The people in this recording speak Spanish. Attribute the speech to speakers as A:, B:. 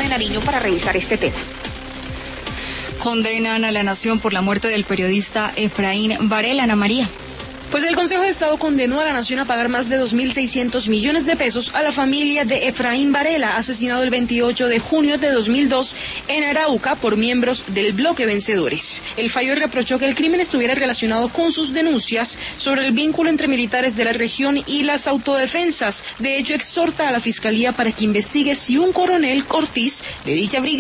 A: de Nariño para revisar este tema.
B: Condenan a la nación por la muerte del periodista Efraín Varela. Ana María.
C: Pues el Consejo de Estado condenó a la nación a pagar más de 2.600 millones de pesos a la familia de Efraín Varela, asesinado el 28 de junio de 2002 en Arauca por miembros del bloque Vencedores. El fallo reprochó que el crimen estuviera relacionado con sus denuncias sobre el vínculo entre militares de la región y las autodefensas. De hecho, exhorta a la Fiscalía para que investigue si un coronel Ortiz de dicha brigada